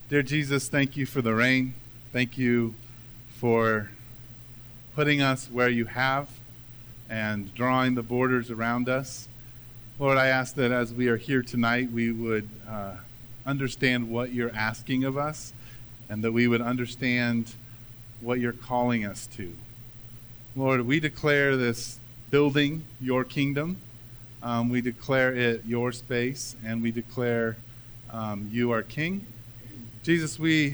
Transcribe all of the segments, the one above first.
Dear Jesus, thank you for the rain. Thank you for putting us where you have and drawing the borders around us. Lord, I ask that as we are here tonight, we would understand what you're asking of us and that we would understand what you're calling us to. Lord, we declare this building your kingdom. We declare it your space, and we declare you are King. Jesus, we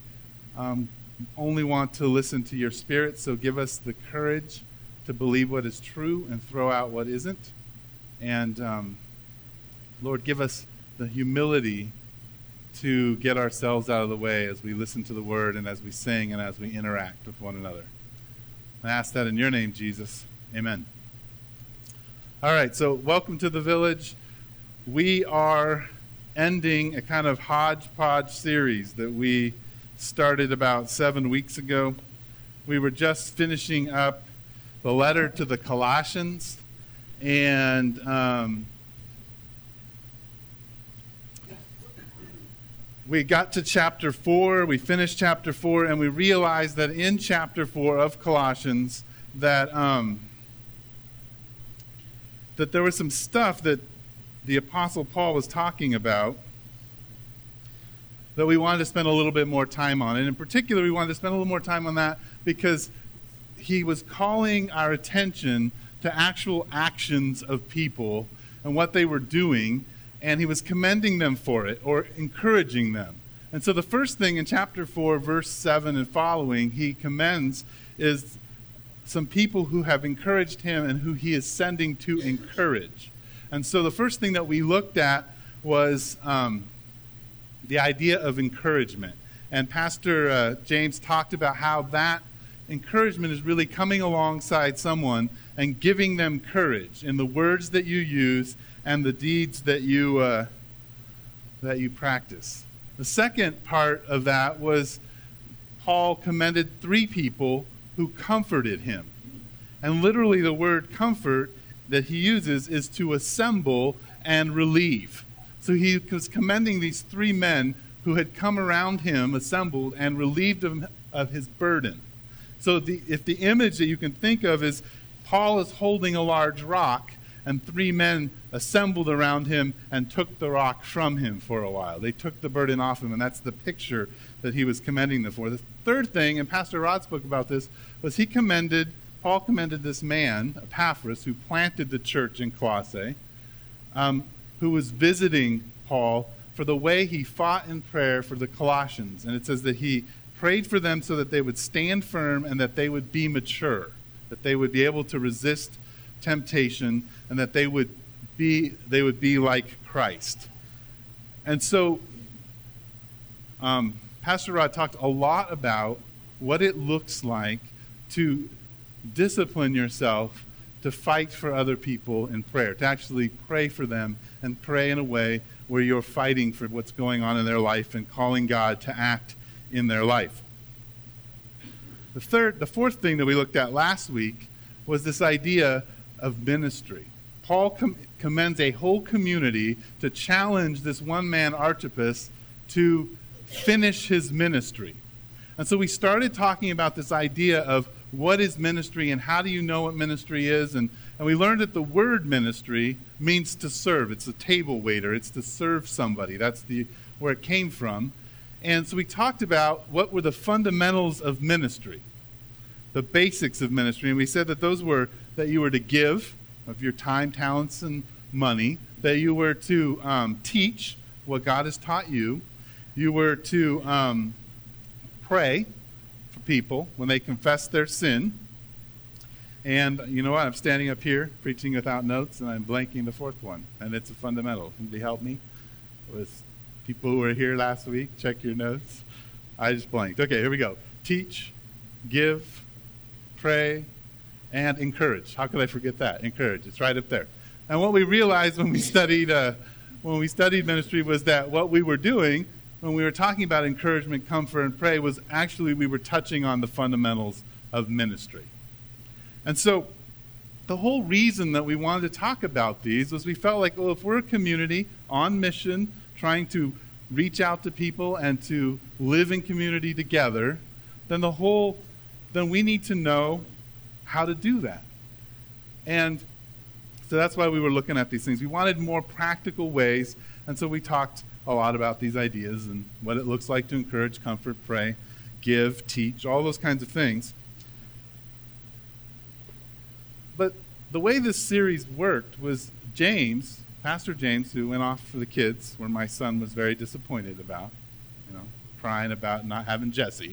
only want to listen to your Spirit, so give us the courage to believe what is true and throw out what isn't. And Lord, give us the humility to get ourselves out of the way as we listen to the word and as we sing and as we interact with one another. I ask that in your name, Jesus. Amen. All right, so welcome to the Village. We are ending a kind of hodgepodge series that we started about 7 weeks ago. We were just finishing up the letter to the Colossians, and we got to chapter 4, we finished chapter 4, and we realized that in chapter 4 of Colossians that that there was some stuff that the Apostle Paul was talking about that we wanted to spend a little bit more time on. And in particular, we wanted to spend a little more time on that because he was calling our attention to actual actions of people and what they were doing, and he was commending them for it or encouraging them. And so the first thing in chapter 4, verse 7 and following, he commends is some people who have encouraged him and who he is sending to encourage. And so the first thing that we looked at was the idea of encouragement. And Pastor James talked about how that encouragement is really coming alongside someone and giving them courage in the words that you use and the deeds that you practice. The second part of that was Paul commended 3 people who comforted him. And literally the word comfort that he uses is to assemble and relieve. So he was commending these 3 men who had come around him, assembled, and relieved him of his burden. So if the image that you can think of is Paul is holding a large rock, and 3 men assembled around him and took the rock from him for a while. They took the burden off him, and that's the picture that he was commending them for. The third thing, and Pastor Rod spoke about this, was Paul commended this man, Epaphras, who planted the church in Colossae, who was visiting Paul for the way he fought in prayer for the Colossians. And it says that he prayed for them so that they would stand firm and that they would be mature, that they would be able to resist temptation, and that they would be like Christ. And so Pastor Rod talked a lot about what it looks like to discipline yourself to fight for other people in prayer, to actually pray for them and pray in a way where you're fighting for what's going on in their life and calling God to act in their life. The fourth thing that we looked at last week was this idea of ministry. Paul commends a whole community to challenge this one man, Archippus, to finish his ministry. And so we started talking about this idea of what is ministry and how do you know what ministry is. And we learned that the word ministry means to serve. It's a table waiter. It's to serve somebody. That's where it came from. And so we talked about what were the fundamentals of ministry, the basics of ministry. And we said that those were that you were to give of your time, talents, and money, that you were to teach what God has taught you. You were to pray for people when they confess their sin. And you know what? I'm standing up here preaching without notes, and I'm blanking the fourth one. And it's a fundamental. Somebody help me? With people who were here last week, check your notes. I just blanked. Okay, here we go. Teach, give, pray, and encourage. How could I forget that? Encourage. It's right up there. And what we realized when we studied ministry was that what we were doing when we were talking about encouragement, comfort, and pray was actually we were touching on the fundamentals of ministry. And so the whole reason that we wanted to talk about these was we felt like, well, if we're a community on mission trying to reach out to people and to live in community together, then we need to know how to do that. And so that's why we were looking at these things. We wanted more practical ways, and so we talked a lot about these ideas and what it looks like to encourage, comfort, pray, give, teach, all those kinds of things. But the way this series worked was Pastor James, who went off for the kids, where my son was very disappointed about, crying about not having Jesse.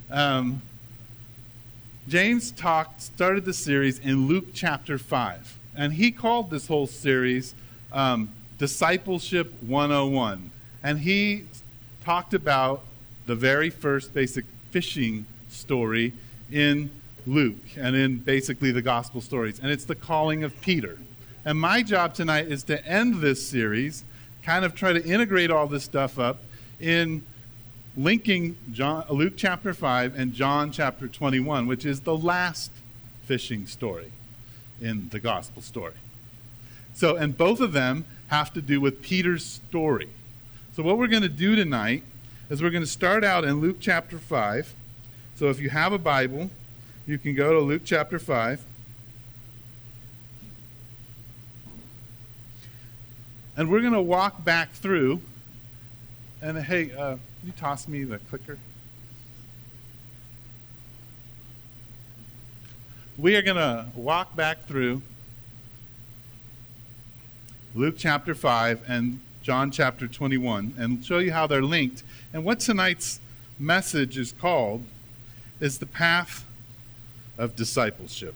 James started the series in Luke chapter 5. And he called this whole series Discipleship 101. And he talked about the very first basic fishing story in Luke and in basically the gospel stories. And it's the calling of Peter. And my job tonight is to end this series, kind of try to integrate all this stuff up in linking Luke chapter 5 and John chapter 21, which is the last fishing story in the gospel story. So, and both of them have to do with Peter's story. So what we're going to do tonight is we're going to start out in Luke chapter 5. So if you have a Bible, you can go to Luke chapter 5. And we're going to walk back through. And hey, can you toss me the clicker? We are going to walk back through Luke chapter 5 and John chapter 21 and show you how they're linked. And what tonight's message is called is the path of discipleship.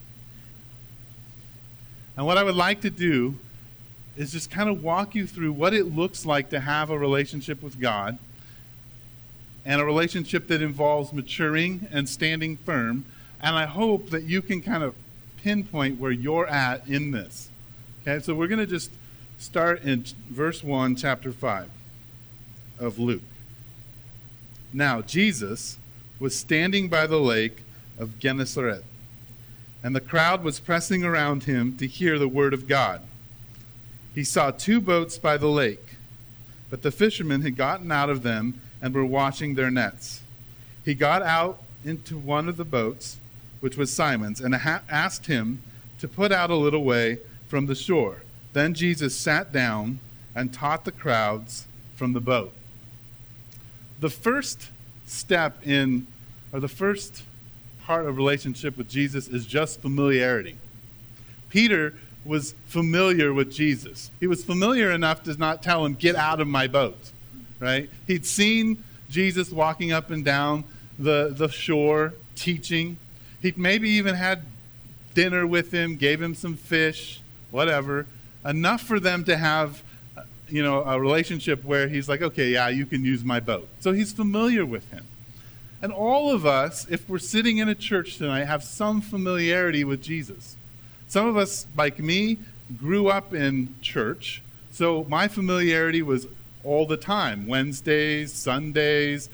And what I would like to do is just kind of walk you through what it looks like to have a relationship with God, and a relationship that involves maturing and standing firm. And I hope that you can kind of pinpoint where you're at in this. Okay, so we're going to just start in verse 1, chapter 5 of Luke. Now, Jesus was standing by the lake of Gennesaret, and the crowd was pressing around him to hear the word of God. He saw 2 boats by the lake, but the fishermen had gotten out of them and were washing their nets. He got out into one of the boats, which was Simon's, and asked him to put out a little way from the shore. Then Jesus sat down and taught the crowds from the boat. The first step the first part of relationship with Jesus is just familiarity. Peter was familiar with Jesus. He was familiar enough to not tell him, "Get out of my boat," right? He'd seen Jesus walking up and down the shore, teaching. He'd maybe even had dinner with him, gave him some fish, whatever. Enough for them to have, a relationship where he's like, "Okay, yeah, you can use my boat." So he's familiar with him. And all of us, if we're sitting in a church tonight, have some familiarity with Jesus. Some of us, like me, grew up in church, so my familiarity was all the time. Wednesdays, Sundays,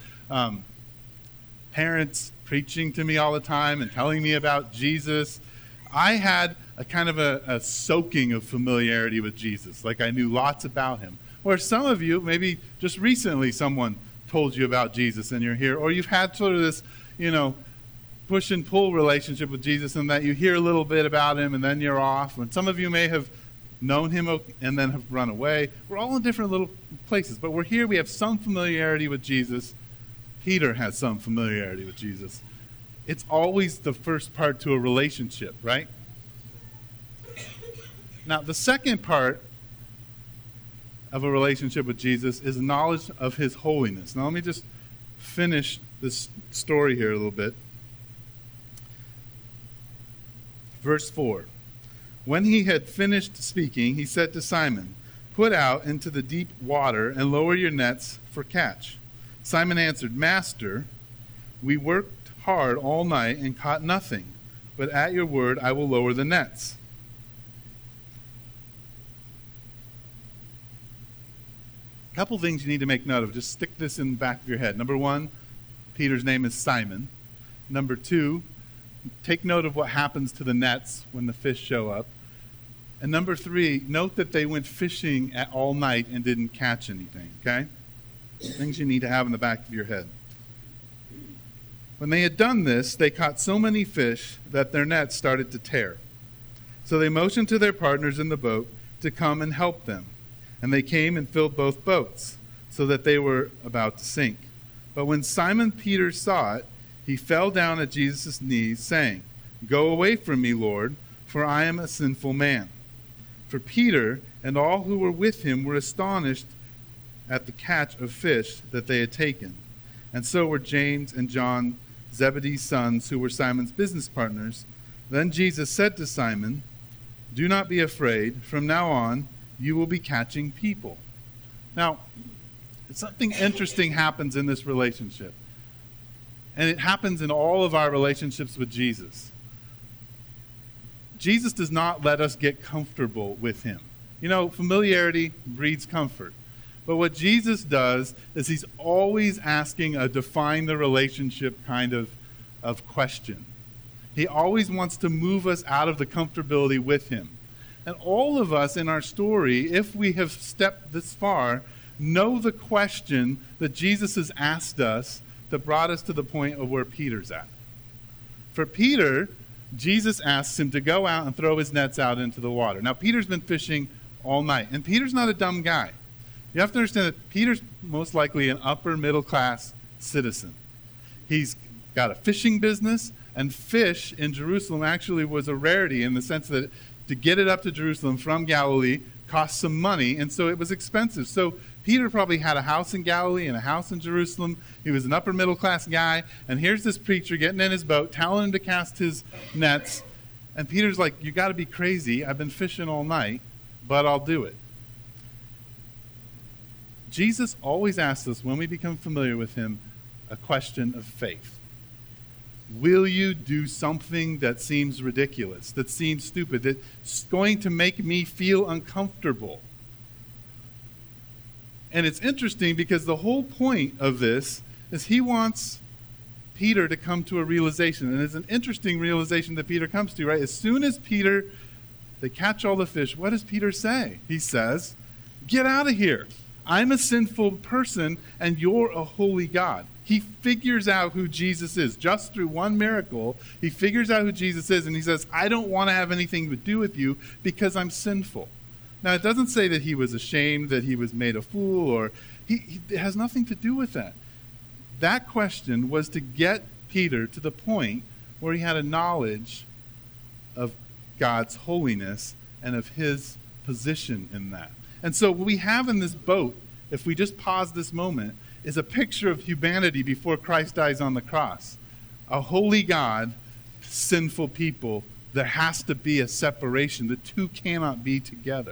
parents preaching to me all the time and telling me about Jesus. I had a kind of a soaking of familiarity with Jesus, like I knew lots about him. Where some of you, maybe just recently someone told you about Jesus and you're here, or you've had sort of this, push and pull relationship with Jesus, and that you hear a little bit about him and then you're off. And some of you may have known him and then have run away. We're all in different little places, but we're here. We have some familiarity with Jesus. Peter has some familiarity with Jesus. It's always the first part to a relationship, right? Now, the second part of a relationship with Jesus is knowledge of his holiness. Now, let me just finish this story here a little bit. Verse 4. When he had finished speaking, he said to Simon, "Put out into the deep water and lower your nets for catch." Simon answered, "Master, we worked hard all night and caught nothing, but at your word I will lower the nets." A couple things you need to make note of. Just stick this in the back of your head. Number 1, Peter's name is Simon. Number 2, take note of what happens to the nets when the fish show up. And number 3, note that they went fishing all night and didn't catch anything, okay? things you need to have in the back of your head. When they had done this, they caught so many fish that their nets started to tear. So they motioned to their partners in the boat to come and help them. And they came and filled both boats, so that they were about to sink. But when Simon Peter saw it, he fell down at Jesus' knees, saying, "Go away from me, Lord, for I am a sinful man." For Peter and all who were with him were astonished at the catch of fish that they had taken. And so were James and John, Zebedee's sons, who were Simon's business partners. Then Jesus said to Simon, "Do not be afraid. From now on, you will be catching people." Now, something interesting happens in this relationship. And it happens in all of our relationships with Jesus. Jesus does not let us get comfortable with him. You know, familiarity breeds comfort. But what Jesus does is he's always asking a define the relationship kind of question. He always wants to move us out of the comfortability with him. And all of us in our story, if we have stepped this far, know the question that Jesus has asked us that brought us to the point of where Peter's at. For Peter, Jesus asks him to go out and throw his nets out into the water. Now, Peter's been fishing all night, and Peter's not a dumb guy. You have to understand that Peter's most likely an upper middle class citizen. He's got a fishing business, and fish in Jerusalem actually was a rarity in the sense that to get it up to Jerusalem from Galilee cost some money, and so it was expensive. So Peter probably had a house in Galilee and a house in Jerusalem. He was an upper middle class guy, and here's this preacher getting in his boat, telling him to cast his nets, and Peter's like, "You got to be crazy. I've been fishing all night, but I'll do it." Jesus always asks us, when we become familiar with him, a question of faith. Will you do something that seems ridiculous, that seems stupid, that's going to make me feel uncomfortable? And it's interesting because the whole point of this is he wants Peter to come to a realization. And it's an interesting realization that Peter comes to, right? As soon as they catch all the fish, what does Peter say? He says, "Get out of here. I'm a sinful person and you're a holy God." He figures out who Jesus is. Just through one miracle, he figures out who Jesus is, and he says, "I don't want to have anything to do with you because I'm sinful." Now, it doesn't say that he was ashamed, that he was made a fool, or it has nothing to do with that. That question was to get Peter to the point where he had a knowledge of God's holiness and of his position in that. And so what we have in this boat, if we just pause this moment, is a picture of humanity before Christ dies on the cross. A holy God, sinful people. There has to be a separation. The two cannot be together.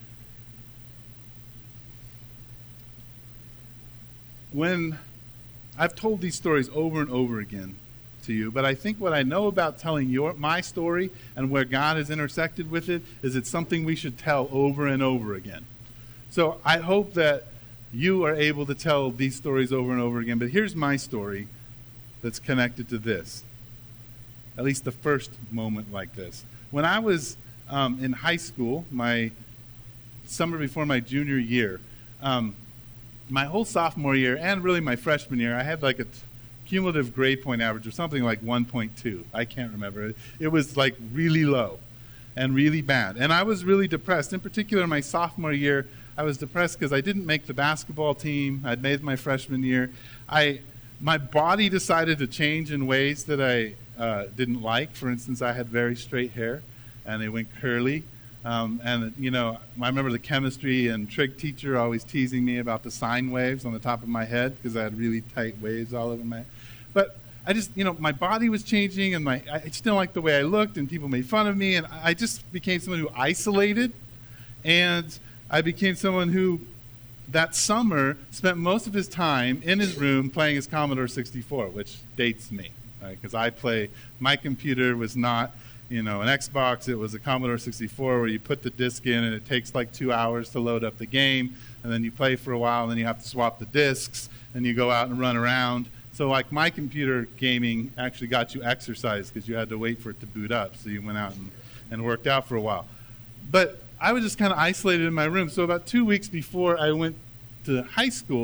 When I've told these stories over and over again to you, but I think what I know about telling my story and where God has intersected with it is it's something we should tell over and over again. So I hope that you are able to tell these stories over and over again, but here's my story that's connected to this, at least the first moment like this. When I was in high school, my summer before my junior year, my whole sophomore year and really my freshman year, I had like a cumulative grade point average of something like 1.2. I can't remember. It was like really low and really bad. And I was really depressed. In particular, my sophomore year, I was depressed because I didn't make the basketball team. I'd made my freshman year. My body decided to change in ways that I didn't like. For instance, I had very straight hair, and it went curly. And, you know, I remember the chemistry and trig teacher always teasing me about the sine waves on the top of my head because I had really tight waves all over my head. But I just, you know, my body was changing, and I just didn't like the way I looked, and people made fun of me, and I just became someone who isolated, and I became someone who, that summer, spent most of his time in his room playing his Commodore 64, which dates me, because my computer was not, you know, an Xbox. It was a Commodore 64 where you put the disc in, and it takes like 2 hours to load up the game, and then you play for a while, and then you have to swap the discs, and you go out and run around. So like my computer gaming actually got you exercise because you had to wait for it to boot up, so you went out and worked out for a while. But I was just kind of isolated in my room. So about 2 weeks before I went to high school,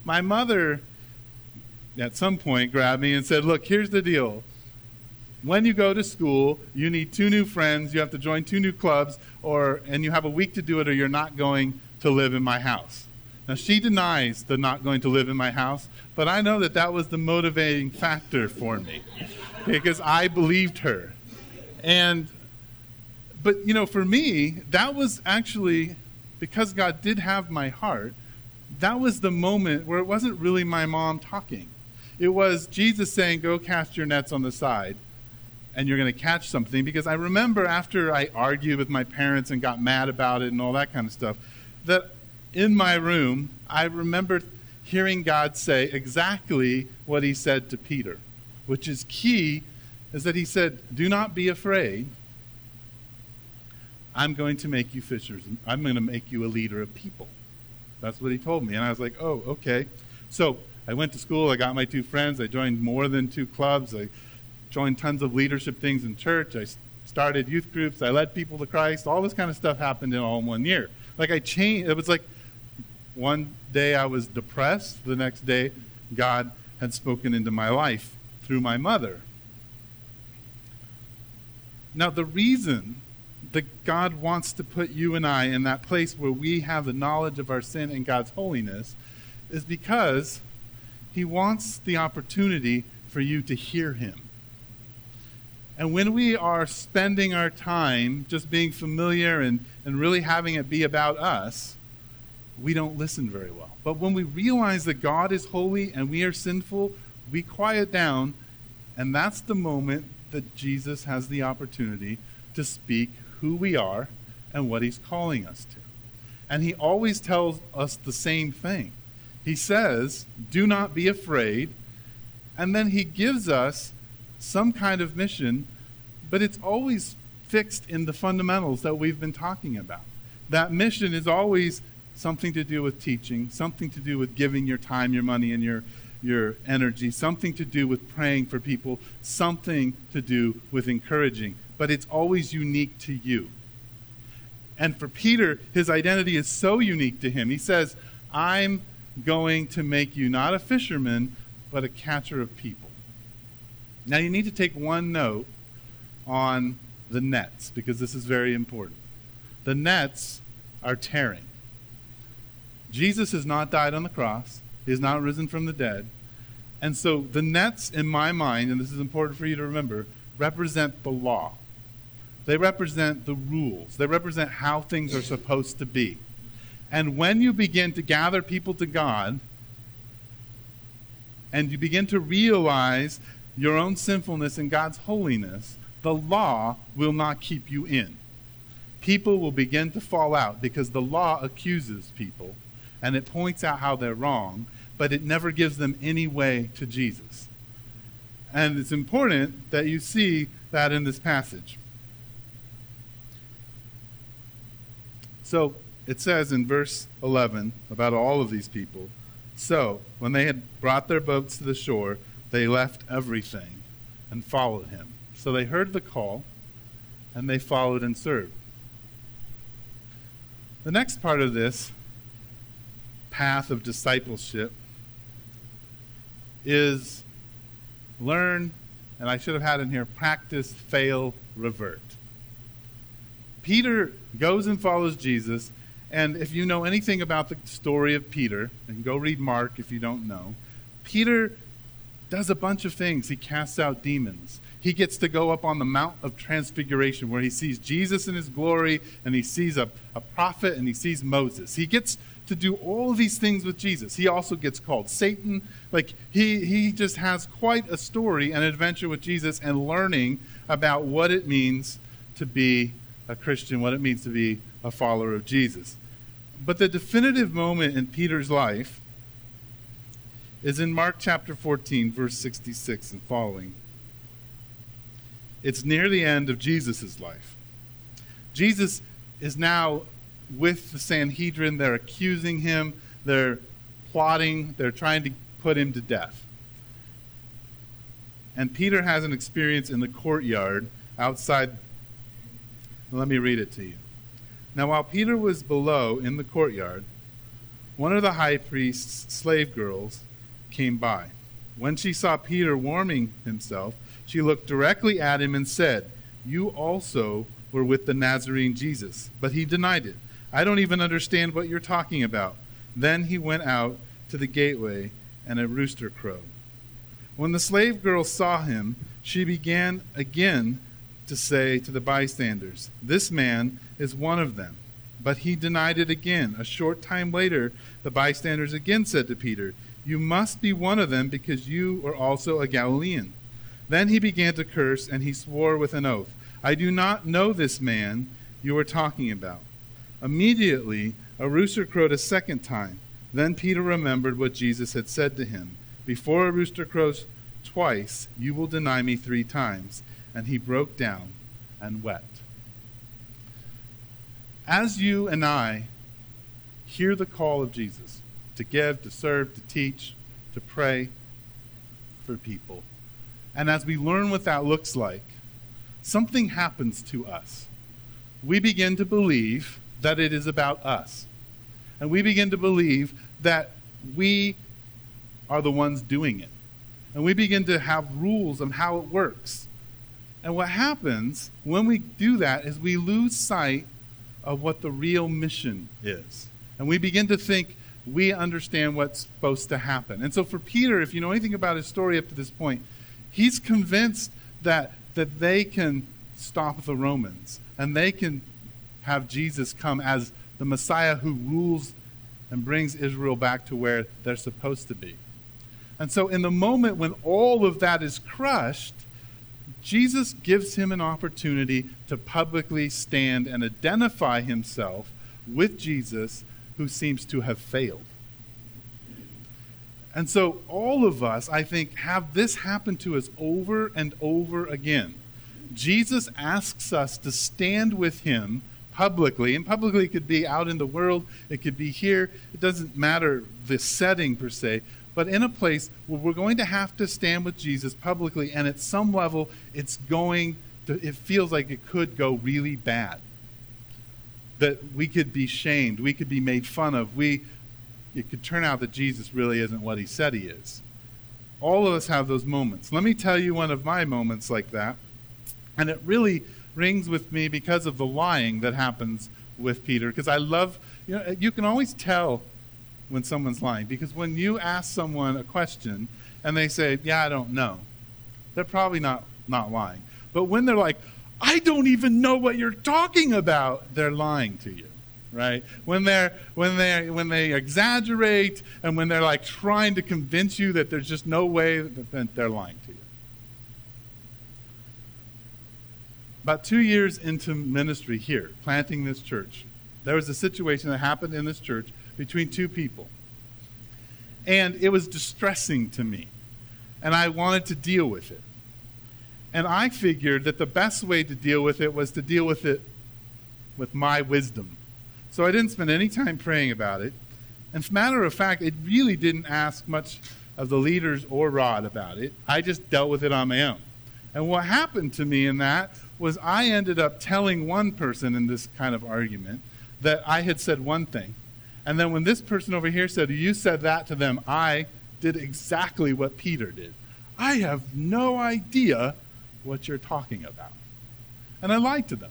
my mother at some point grabbed me and said, look, here's the deal. When you go to school, you need 2 new friends, you have to join 2 new clubs, and you have a week to do it or you're not going to live in my house. Now, she denies the not going to live in my house, but I know that that was the motivating factor for me because I believed her. But, for me, that was actually, because God did have my heart, that was the moment where it wasn't really my mom talking. It was Jesus saying, go cast your nets on the side, and you're going to catch something. Because I remember after I argued with my parents and got mad about it and all that kind of stuff, that in my room, I remember hearing God say exactly what he said to Peter, which is key, is that he said, do not be afraid. I'm going to make you fishers. I'm going to make you a leader of people. That's what he told me. And I was like, oh, okay. So I went to school. I got my 2 friends. I joined more than 2 clubs. I joined tons of leadership things in church. I started youth groups. I led people to Christ. All this kind of stuff happened in all in 1 year. Like I changed. It was like one day I was depressed. The next day, God had spoken into my life through my mother. Now, the reason that God wants to put you and I in that place where we have the knowledge of our sin and God's holiness is because he wants the opportunity for you to hear him. And when we are spending our time just being familiar and really having it be about us, we don't listen very well. But when we realize that God is holy and we are sinful, we quiet down, and that's the moment that Jesus has the opportunity to speak who we are and what he's calling us to. And he always tells us the same thing. He says, do not be afraid, and then he gives us some kind of mission, but it's always fixed in the fundamentals that we've been talking about. That mission is always something to do with teaching, something to do with giving your time, your money, and your energy, something to do with praying for people, something to do with encouraging. But it's always unique to you. And for Peter, his identity is so unique to him. He says, I'm going to make you not a fisherman, but a catcher of people. Now you need to take one note on the nets, because this is very important. The nets are tearing. Jesus has not died on the cross. He has not risen from the dead. And so the nets, in my mind, and this is important for you to remember, represent the law. They represent the rules. They represent how things are supposed to be. And when you begin to gather people to God, and you begin to realize your own sinfulness and God's holiness, the law will not keep you in. People will begin to fall out because the law accuses people, and it points out how they're wrong, but it never gives them any way to Jesus. And it's important that you see that in this passage. So it says in verse 11 about all of these people, so when they had brought their boats to the shore, they left everything and followed him. So they heard the call, and they followed and served. The next part of this path of discipleship is learn, and I should have had in here, practice, fail, revert. Peter goes and follows Jesus, and if you know anything about the story of Peter, and go read Mark if you don't know, Peter does a bunch of things. He casts out demons. He gets to go up on the Mount of Transfiguration where he sees Jesus in his glory, and he sees a prophet, and he sees Moses. He gets to do all of these things with Jesus. He also gets called Satan. Like he just has quite a story and adventure with Jesus and learning about what it means to be a Christian, what it means to be a follower of Jesus. But the definitive moment in Peter's life is in Mark chapter 14, verse 66 and following. It's near the end of Jesus' life. Jesus is now with the Sanhedrin. They're accusing him. They're plotting. They're trying to put him to death. And Peter has an experience in the courtyard outside. Let me read it to you. Now, while Peter was below in the courtyard, one of the high priest's slave girls came by. When she saw Peter warming himself, she looked directly at him and said, "You also were with the Nazarene Jesus." But he denied it. "I don't even understand what you're talking about." Then he went out to the gateway, and a rooster crowed. When the slave girl saw him, she began again to say to the bystanders, "This man is one of them." But he denied it again. A short time later, the bystanders again said to Peter, "You must be one of them, because you are also a Galilean." Then he began to curse, and he swore with an oath, "I do not know this man you are talking about." Immediately, a rooster crowed a second time. Then Peter remembered what Jesus had said to him, "Before a rooster crows twice, you will deny me 3 times." And he broke down and wept. As you and I hear the call of Jesus to give, to serve, to teach, to pray for people, and as we learn what that looks like, something happens to us. We begin to believe that it is about us. And we begin to believe that we are the ones doing it. And we begin to have rules on how it works. And what happens when we do that is we lose sight of what the real mission is. And we begin to think we understand what's supposed to happen. And so for Peter, if you know anything about his story up to this point, he's convinced that they can stop the Romans and they can have Jesus come as the Messiah who rules and brings Israel back to where they're supposed to be. And so in the moment when all of that is crushed, Jesus gives him an opportunity to publicly stand and identify himself with Jesus, who seems to have failed. And so all of us, I think, have this happen to us over and over again. Jesus asks us to stand with him publicly, and publicly could be out in the world, it could be here, it doesn't matter the setting per se, but in a place where we're going to have to stand with Jesus publicly, and at some level it feels like it could go really bad. That we could be shamed, we could be made fun of, it could turn out that Jesus really isn't what he said he is. All of us have those moments. Let me tell you one of my moments like that, and it really rings with me because of the lying that happens with Peter, because I love, you can always tell when someone's lying, because when you ask someone a question and they say, "Yeah, I don't know," they're probably not lying. But when they're like, "I don't even know what you're talking about," they're lying to you, right? When they exaggerate and when they're like trying to convince you that there's just no way, that they're lying to you. About 2 years into ministry here, planting this church, there was a situation that happened in this church between 2 people. And it was distressing to me. And I wanted to deal with it. And I figured that the best way to deal with it was to deal with it with my wisdom. So I didn't spend any time praying about it. And as a matter of fact, it really didn't ask much of the leaders or Rod about it. I just dealt with it on my own. And what happened to me in that was I ended up telling one person in this kind of argument that I had said one thing. And then when this person over here said, "You said that to them," I did exactly what Peter did. "I have no idea what you're talking about." And I lied to them.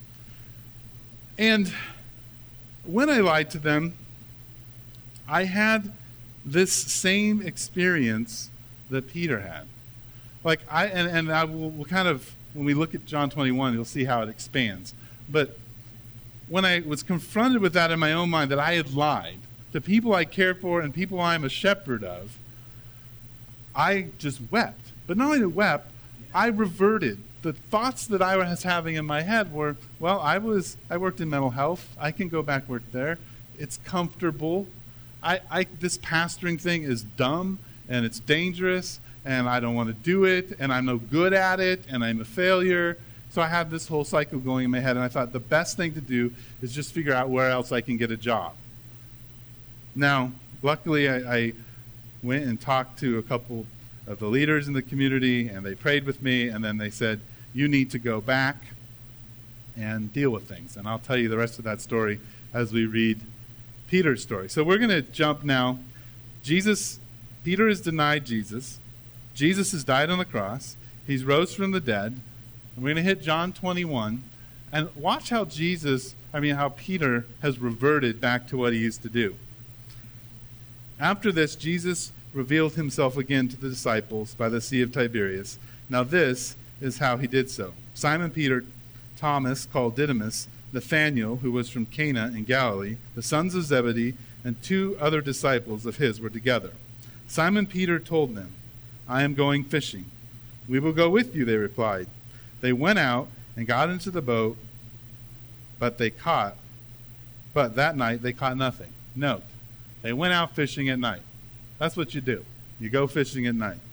And when I lied to them, I had this same experience that Peter had. Like I will kind of, when we look at John 21, you'll see how it expands. But when I was confronted with that in my own mind, that I had lied to people I cared for and people I'm a shepherd of, I just wept. But not only wept, I reverted. The thoughts that I was having in my head were, well, I worked in mental health. I can go back work there. It's comfortable. This pastoring thing is dumb and it's dangerous and I don't want to do it and I'm no good at it and I'm a failure. So I had this whole cycle going in my head, and I thought the best thing to do is just figure out where else I can get a job. Now, luckily, I went and talked to a couple of the leaders in the community, and they prayed with me, and then they said, "You need to go back and deal with things." And I'll tell you the rest of that story as we read Peter's story. So we're going to jump now. Peter has denied Jesus. Jesus has died on the cross. He's rose from the dead. And we're going to hit John 21 and watch how Peter has reverted back to what he used to do. After this, Jesus revealed himself again to the disciples by the Sea of Tiberias. Now this is how he did so. Simon Peter, Thomas, called Didymus, Nathanael, who was from Cana in Galilee, the sons of Zebedee, and 2 other disciples of his were together. Simon Peter told them, "I am going fishing." "We will go with you," they replied. They went out and got into the boat, but that night they caught nothing. Note, they went out fishing at night. That's what you do. You go fishing at night.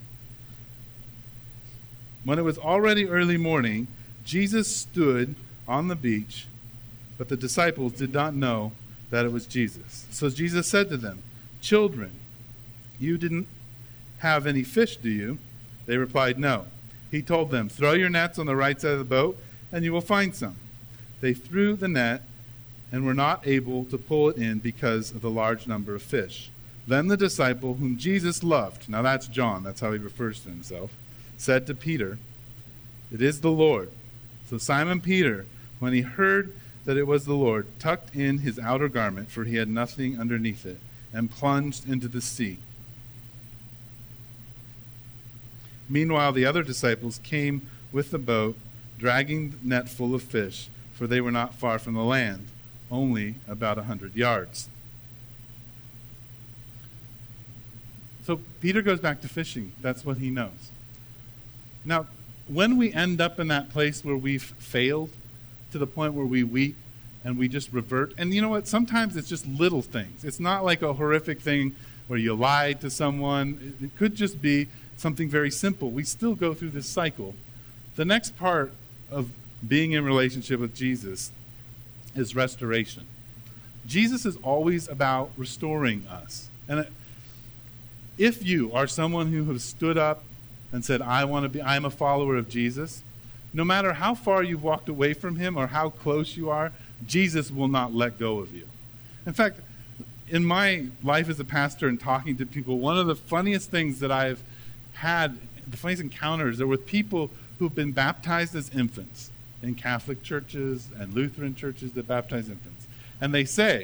When it was already early morning, Jesus stood on the beach, but the disciples did not know that it was Jesus. So Jesus said to them, "Children, you didn't have any fish, do you?" They replied, "No." He told them, "Throw your nets on the right side of the boat, and you will find some." They threw the net and were not able to pull it in because of the large number of fish. Then the disciple whom Jesus loved, now that's John, that's how he refers to himself, said to Peter, "It is the Lord." So Simon Peter, when he heard that it was the Lord, tucked in his outer garment, for he had nothing underneath it, and plunged into the sea. Meanwhile, the other disciples came with the boat, dragging the net full of fish, for they were not far from the land, only about 100 yards. So Peter goes back to fishing. That's what he knows. Now, when we end up in that place where we've failed, to the point where we weep and we just revert, and you know what? Sometimes it's just little things. It's not like a horrific thing where you lied to someone. It could just be something very simple. We still go through this cycle. The next part of being in relationship with Jesus is restoration. Jesus is always about restoring us. And if you are someone who has stood up and said, I'm a follower of Jesus, no matter how far you've walked away from him or how close you are, Jesus will not let go of you. In fact, in my life as a pastor and talking to people, one of the funniest things that I've had, the funniest encounters, are with people who've been baptized as infants in Catholic churches and Lutheran churches that baptize infants. And they say,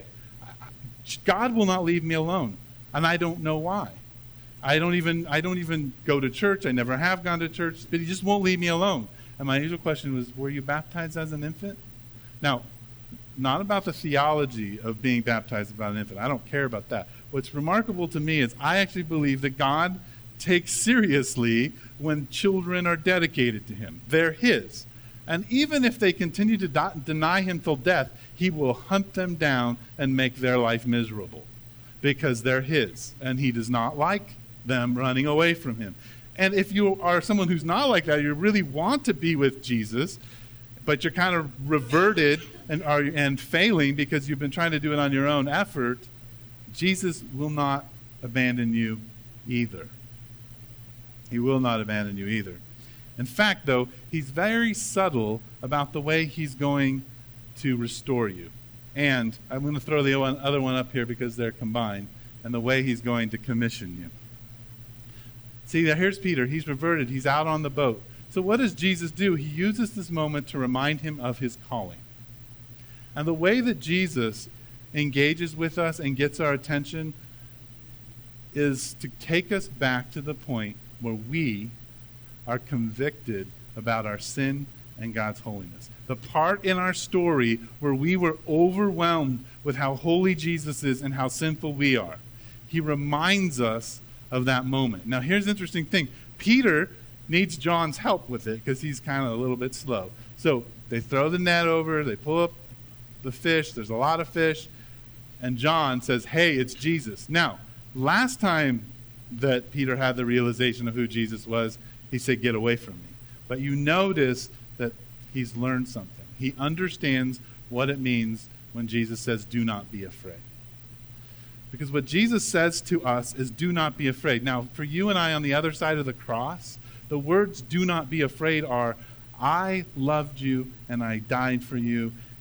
God will not leave me alone, and I don't know why. I don't even go to church. I never have gone to church, but he just won't leave me alone. And my usual question was, were you baptized as an infant? Now, not about the theology of being baptized about an infant. I don't care about that. What's remarkable to me is I actually believe that God takes seriously when children are dedicated to him. They're his. And even if they continue to deny him till death, he will hunt them down and make their life miserable because they're his. And he does not like them running away from him. And if you are someone who's not like that, you really want to be with Jesus, but you're kind of reverted and failing because you've been trying to do it on your own effort, Jesus will not abandon you either. He will not abandon you either. In fact, though, he's very subtle about the way he's going to restore you. And I'm going to throw the other one up here because they're combined, and the way he's going to commission you. See, here's Peter. He's reverted. He's out on the boat. So what does Jesus do? He uses this moment to remind him of his calling. And the way that Jesus engages with us and gets our attention is to take us back to the point where we are convicted about our sin and God's holiness. The part in our story where we were overwhelmed with how holy Jesus is and how sinful we are. He reminds us of that moment. Now, here's the interesting thing. Peter needs John's help with it because he's kind of a little bit slow. So they throw the net over, they pull up the fish, there's a lot of fish, and John says, hey, it's Jesus. Now, last time that Peter had the realization of who Jesus was, he said, get away from me. But you notice that he's learned something. He understands what it means when Jesus says, do not be afraid. Because what Jesus says to us is, do not be afraid. Now, for you and I on the other side of the cross, the words do not be afraid are, I loved you and I died for you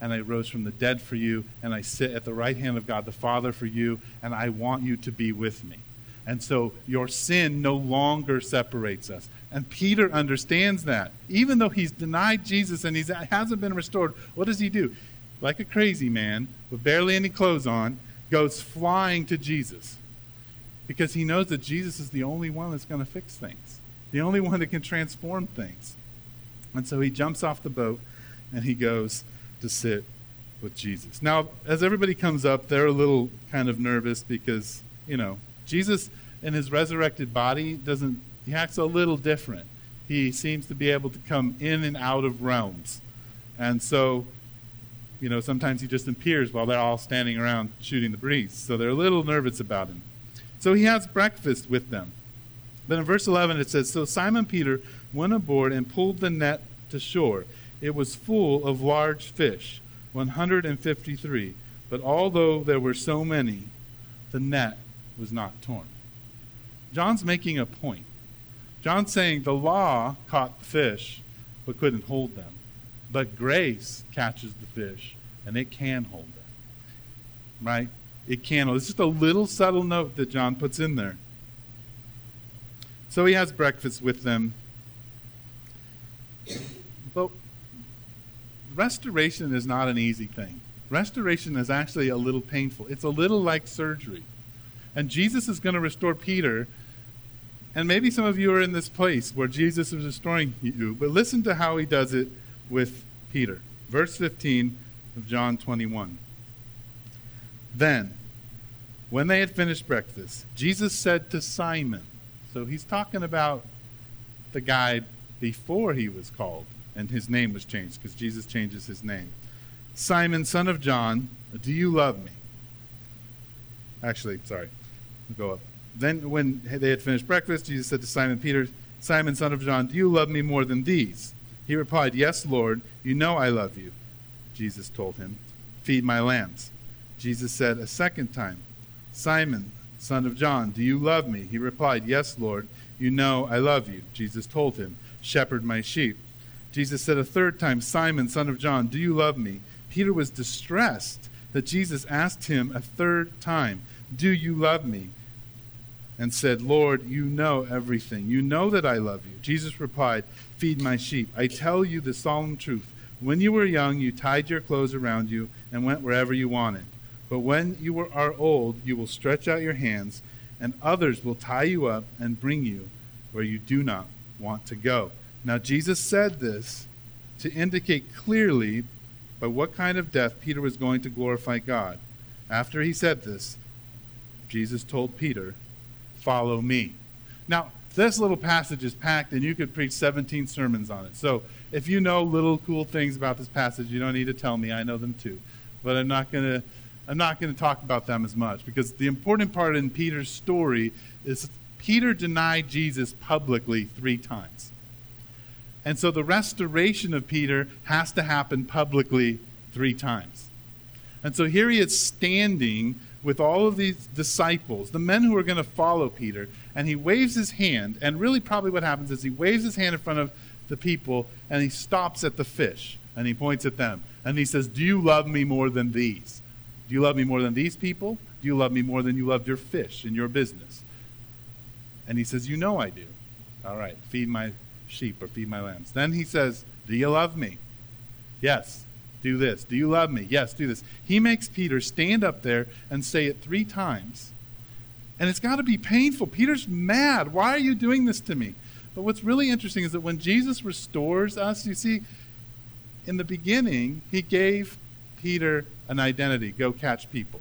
and I rose from the dead for you, and I sit at the right hand of God the Father for you, and I want you to be with me. And so your sin no longer separates us. And Peter understands that. Even though he's denied Jesus and he hasn't been restored, what does he do? Like a crazy man, with barely any clothes on, goes flying to Jesus. Because he knows that Jesus is the only one that's going to fix things. The only one that can transform things. And so he jumps off the boat and he goes to sit with Jesus. Now, as everybody comes up, they're a little kind of nervous because, Jesus in his resurrected body he acts a little different. He seems to be able to come in and out of realms. And so, sometimes he just appears while they're all standing around shooting the breeze. So they're a little nervous about him. So he has breakfast with them. But in verse 11 it says, So Simon Peter went aboard and pulled the net to shore. It was full of large fish, 153. But although there were so many, the net was not torn. John's making a point. John's saying the law caught the fish but couldn't hold them. But grace catches the fish and it can hold them. Right? It can. It's just a little subtle note that John puts in there. So he has breakfast with them. But restoration is not an easy thing. Restoration is actually a little painful. It's a little like surgery. And Jesus is going to restore Peter. And maybe some of you are in this place where Jesus is restoring you. But listen to how he does it with Peter. Verse 15 of John 21. Then, when they had finished breakfast, Jesus said to Simon, so he's talking about the guy before he was called, and his name was changed because Jesus changes his name. Simon, son of John, do you love me? Actually, sorry. We'll go up. Then when they had finished breakfast, Jesus said to Simon Peter, Simon, son of John, do you love me more than these? He replied, Yes, Lord, you know I love you. Jesus told him, Feed my lambs. Jesus said a second time, Simon, son of John, do you love me? He replied, Yes, Lord, you know I love you. Jesus told him, Shepherd my sheep. Jesus said a third time, Simon, son of John, do you love me? Peter was distressed that Jesus asked him a third time, Do you love me? And said, Lord, you know everything. You know that I love you. Jesus replied, Feed my sheep. I tell you the solemn truth. When you were young, you tied your clothes around you and went wherever you wanted. But when you are old, you will stretch out your hands, and others will tie you up and bring you where you do not want to go. Now, Jesus said this to indicate clearly by what kind of death Peter was going to glorify God. After he said this, Jesus told Peter, Follow me. Now, this little passage is packed, and you could preach 17 sermons on it. So if you know little cool things about this passage, you don't need to tell me. I know them too. But I'm not going to talk about them as much, because the important part in Peter's story is Peter denied Jesus publicly 3 times. And so the restoration of Peter has to happen publicly 3 times. And so here he is standing with all of these disciples, the men who are going to follow Peter, and he waves his hand, and really probably what happens is he waves his hand in front of the people, and he stops at the fish, and he points at them, and he says, Do you love me more than these? Do you love me more than these people? Do you love me more than you loved your fish in your business? And he says, You know I do. All right, feed my sheep or feed my lambs. Then he says, Do you love me? Yes. Do this. Do you love me? Yes, do this. He makes Peter stand up there and say it 3 times. And it's got to be painful. Peter's mad. Why are you doing this to me? But what's really interesting is that when Jesus restores us, you see, in the beginning, he gave Peter an identity. Go catch people.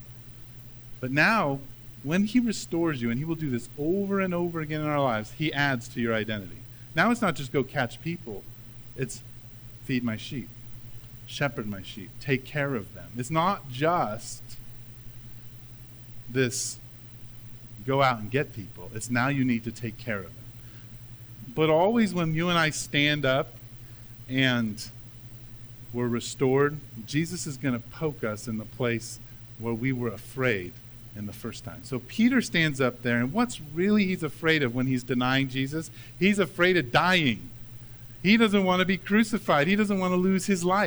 But now, when he restores you, and he will do this over and over again in our lives, he adds to your identity. Now it's not just go catch people. It's feed my sheep. Shepherd my sheep. Take care of them. It's not just this go out and get people. It's now you need to take care of them. But always when you and I stand up and we're restored, Jesus is going to poke us in the place where we were afraid in the first time. So Peter stands up there, and what's really he's afraid of when he's denying Jesus? He's afraid of dying. He doesn't want to be crucified. He doesn't want to lose his life.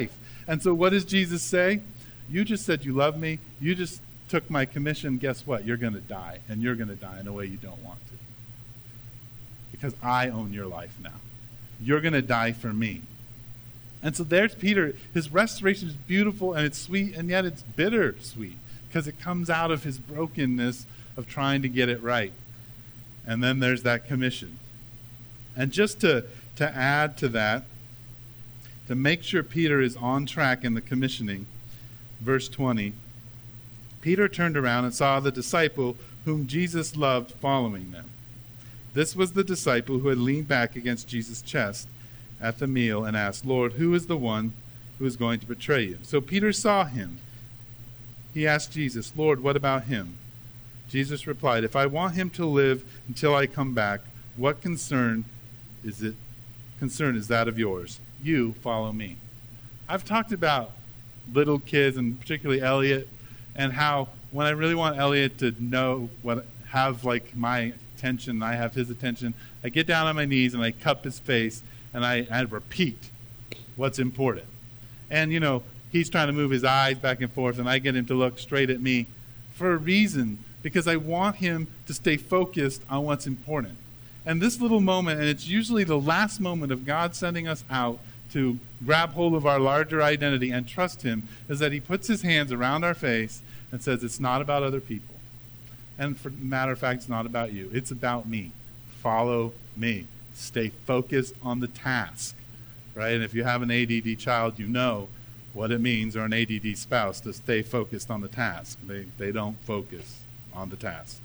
And so what does Jesus say? You just said you love me. You just took my commission. Guess what? You're going to die, and you're going to die in a way you don't want to. Because I own your life now. You're going to die for me. And so there's Peter. His restoration is beautiful, and it's sweet, and yet it's bittersweet because it comes out of his brokenness of trying to get it right. And then there's that commission. And just to add to that, to make sure Peter is on track in the commissioning, verse 20, Peter turned around and saw the disciple whom Jesus loved following them. This was the disciple who had leaned back against Jesus' chest at the meal and asked, Lord, who is the one who is going to betray you? So Peter saw him. He asked Jesus, Lord, what about him? Jesus replied, if I want him to live until I come back, what concern is that of yours? You follow me. I've talked about little kids, and particularly Elliot, and how when I really want Elliot to have like my attention, I have his attention, I get down on my knees and I cup his face and I repeat what's important. And, he's trying to move his eyes back and forth, and I get him to look straight at me for a reason, because I want him to stay focused on what's important. And this little moment, and it's usually the last moment of God sending us out to grab hold of our larger identity and trust him, is that he puts his hands around our face and says, it's not about other people. And for matter of fact, it's not about you. It's about me. Follow me. Stay focused on the task, right? And if you have an ADD child, you know what it means, or an ADD spouse, to stay focused on the task. They don't focus on the task.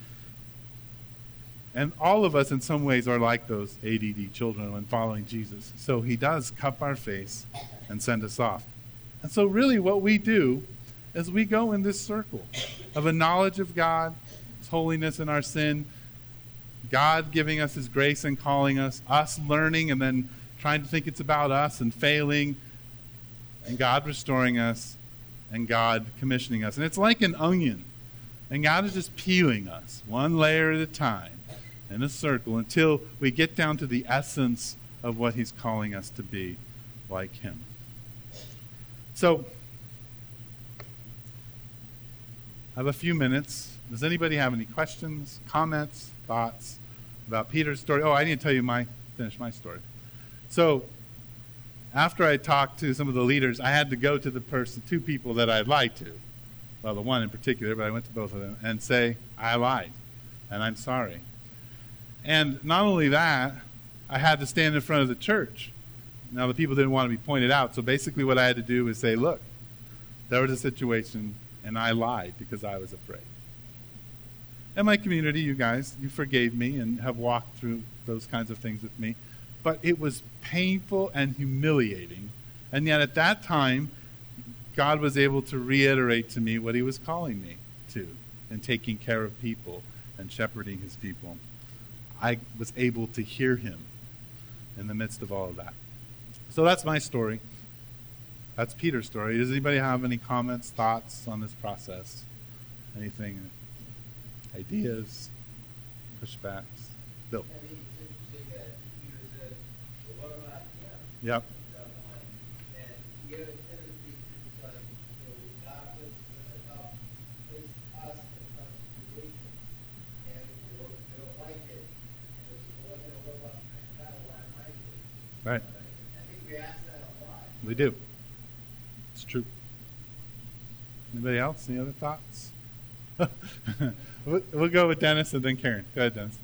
And all of us in some ways are like those ADD children when following Jesus. So he does cup our face and send us off. And so really what we do is we go in this circle of a knowledge of God, his holiness and our sin, God giving us his grace and calling us learning and then trying to think it's about us and failing, and God restoring us, and God commissioning us. And it's like an onion. And God is just peeling us one layer at a time in a circle until we get down to the essence of what he's calling us to be like him. So, I have a few minutes. Does anybody have any questions, comments, thoughts about Peter's story? Oh, I need to finish my story. So, after I talked to some of the leaders, I had to go to the two people that I lied to. Well, the one in particular, but I went to both of them, and say, I lied, and I'm sorry. And not only that, I had to stand in front of the church. Now, the people didn't want to be pointed out, so basically what I had to do was say, look, there was a situation, and I lied because I was afraid. And my community, you guys, you forgave me and have walked through those kinds of things with me. But it was painful and humiliating. And yet at that time, God was able to reiterate to me what he was calling me to in taking care of people and shepherding his people. I was able to hear him in the midst of all of that. So that's my story. That's Peter's story. Does anybody have any comments, thoughts on this process? Anything? Ideas? Pushbacks? Bill? I mean, it's interesting that Peter said, well, what about him? Yep. And we have a tendency to, God puts us in some situation, and we don't like it. And we say, well, what about the next battle? Why am I doing it? Right. I think we ask that a lot. We do. It's true. Anybody else? Any other thoughts? We'll go with Dennis and then Karen. Go ahead, Dennis.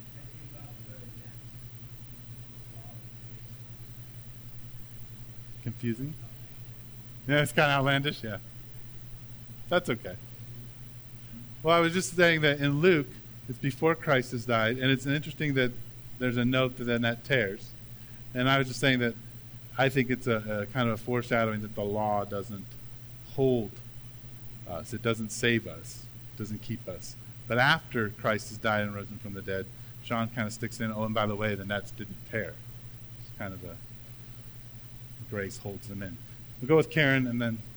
Confusing? Yeah, it's kind of outlandish, yeah. That's okay. Well, I was just saying that in Luke, it's before Christ has died, and it's interesting that there's a note that tears. And I was just saying that I think it's a kind of a foreshadowing that the law doesn't hold us. It doesn't save us. It doesn't keep us. But after Christ has died and risen from the dead, Sean kind of sticks in, oh, and by the way, the nets didn't tear. It's kind of a grace holds them in. We'll go with Karen and then...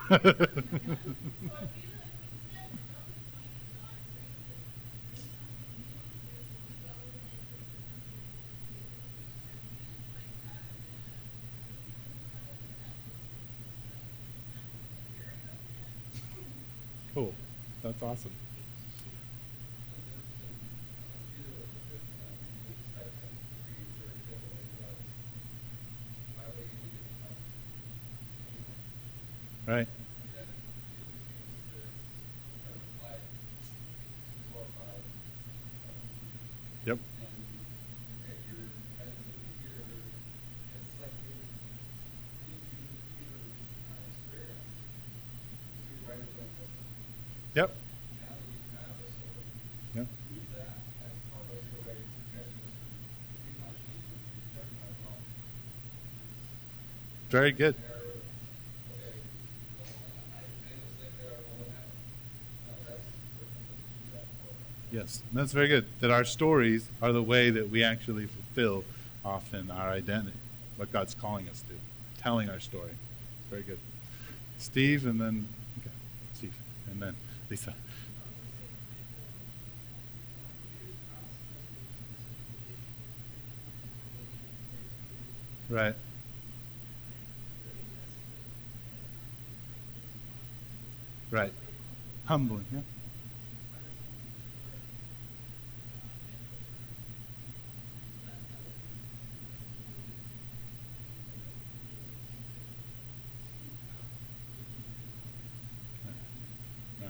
Cool. That's awesome. Right. Yep. Yep. Yep. Very good. Yes, and that's very good. That our stories are the way that we actually fulfill often our identity, what God's calling us to, telling our story. Very good. Steve, and then okay, Steve, and then Lisa. Right. Right. Humbling. Yeah. Right.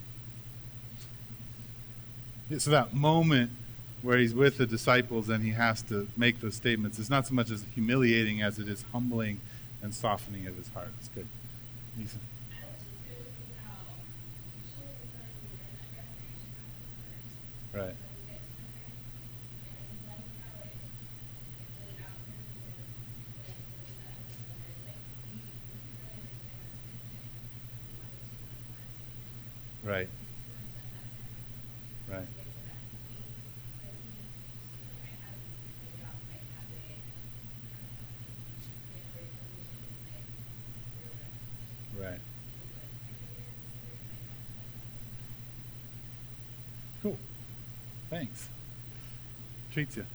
Yeah, so that moment where he's with the disciples and he has to make those statements is not so much as humiliating as it is humbling and softening of his heart. It's good. Lisa. Right. Right. Right. Right. Cool. Thanks. Treats you.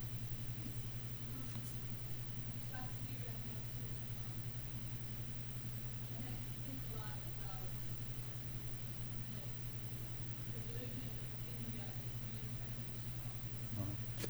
Uh-huh.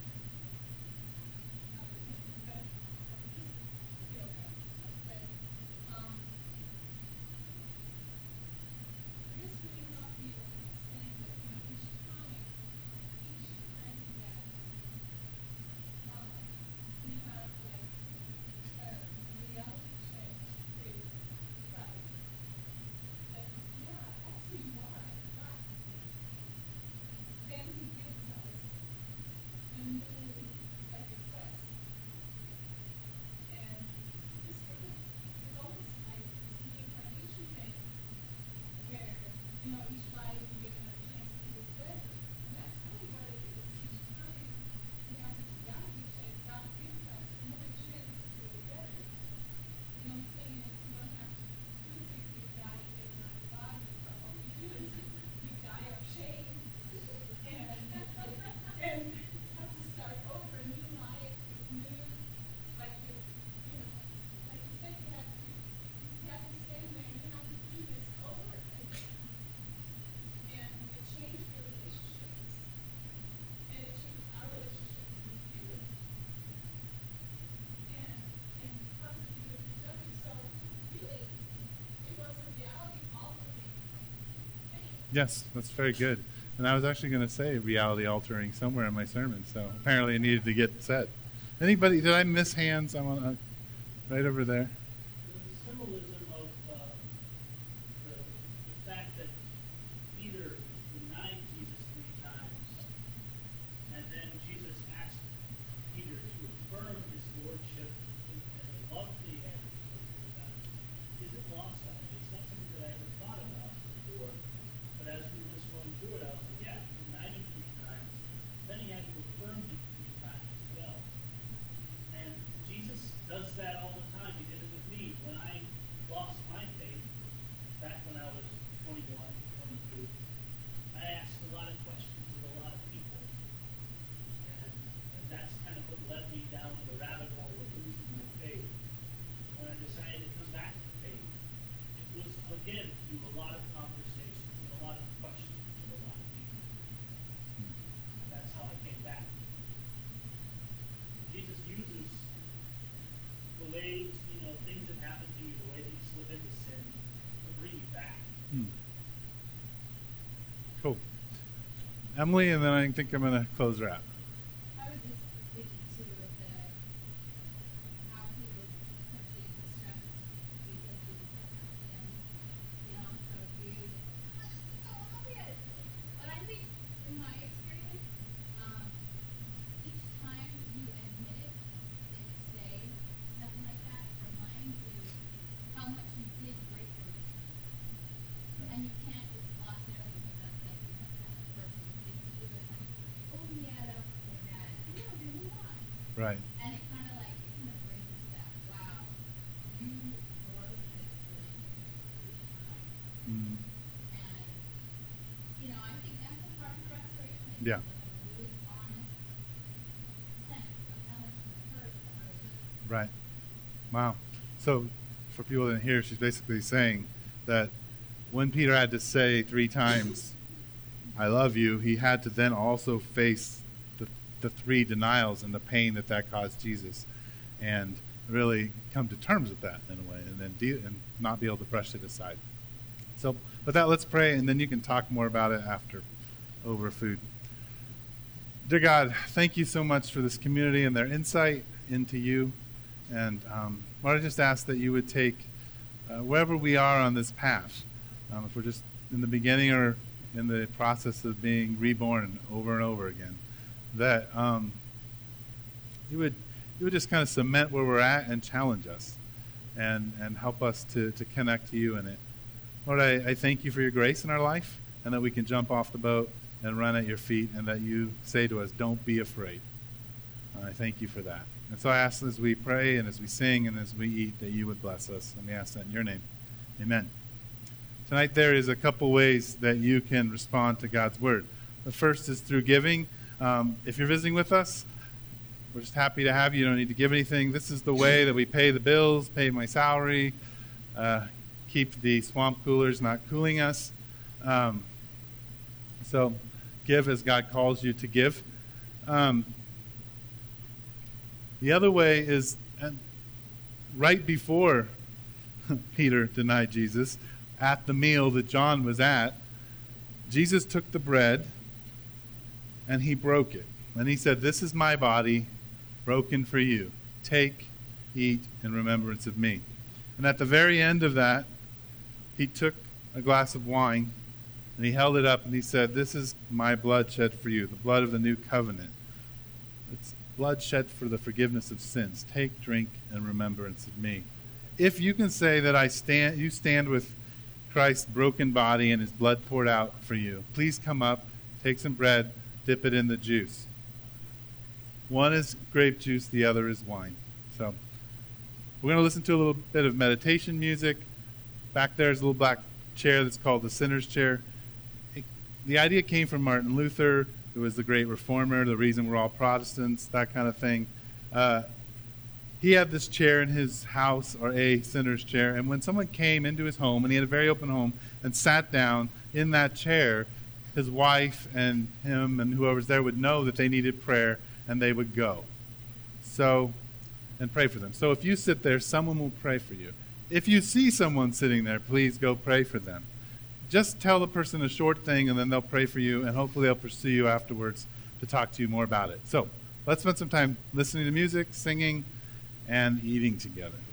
Yes, that's very good. And I was actually going to say reality altering somewhere in my sermon, so apparently it needed to get said. Anybody? Did I miss hands? I'm on, right over there. The symbolism of the fact that Peter denied Jesus 3 times, and then Jesus asked Peter to affirm his lordship and the love that he had for God, isn't lost on me. It's not something that I ever thought about before, but as we were just going through it, I was like, yeah, he denied him 3 times, then he had to affirm him 3 times as well. And Jesus does that all the time. He did it with Emily, and then I think I'm going to close wrap. I was just thinking too of the how he was pushing the stress because he was him, so he it's so obvious. But I think in my experience, each time you admit it, that you say something like that reminds you how much you did break the relationship. And you can't just gloss it over because that's like kind of person thing to do. It's like, oh yeah, that was so bad. No, then move on. Right. And it kind of brings you to that, wow, you broke this relationship each time. Mm. And, I think that's a part of the restoration. Yeah. Like a really honest sense of how much you hurt the other person. Right. Wow. So, for people that didn't hear, she's basically saying that when Peter had to say 3 times, I love you, he had to then also face the 3 denials and the pain that caused Jesus, and really come to terms with that in a way, and then and not be able to brush it aside. So, with that, let's pray, and then you can talk more about it after, over food. Dear God, thank you so much for this community and their insight into you. And Lord, I just ask that you would take wherever we are on this path, if we're just in the beginning or in the process of being reborn over and over again, that you would just kind of cement where we're at and challenge us and help us to connect to you in it. Lord, I thank you for your grace in our life, and that we can jump off the boat and run at your feet, and that you say to us, don't be afraid. I thank you for that. And so I ask as we pray and as we sing and as we eat that you would bless us. And we ask that in your name. Amen. Tonight there is a couple ways that you can respond to God's word. The first is through giving. If you're visiting with us, we're just happy to have you. You don't need to give anything. This is the way that we pay the bills, pay my salary, keep the swamp coolers not cooling us. So give as God calls you to give. The other way is right before Peter denied Jesus, at the meal that John was at, Jesus took the bread and he broke it. And he said, this is my body broken for you. Take, eat in remembrance of me. And at the very end of that, he took a glass of wine and he held it up and he said, this is my blood shed for you, the blood of the new covenant. It's blood shed for the forgiveness of sins. Take, drink in remembrance of me. If you can say that you stand with Christ's broken body and his blood poured out for you, please come up, take some bread, dip it in the juice. One is grape juice, the other is wine. So we're going to listen to a little bit of meditation music. Back there is a little black chair that's called the sinner's chair. The idea came from Martin Luther, who was the great reformer, the reason we're all Protestants, that kind of thing. He had this chair in his house, or a sinner's chair, and when someone came into his home, and he had a very open home, and sat down in that chair, his wife and him and whoever's there would know that they needed prayer, and they would go. And pray for them. So if you sit there, someone will pray for you. If you see someone sitting there, please go pray for them. Just tell the person a short thing, and then they'll pray for you, and hopefully they'll pursue you afterwards to talk to you more about it. So let's spend some time listening to music, singing, and eating together.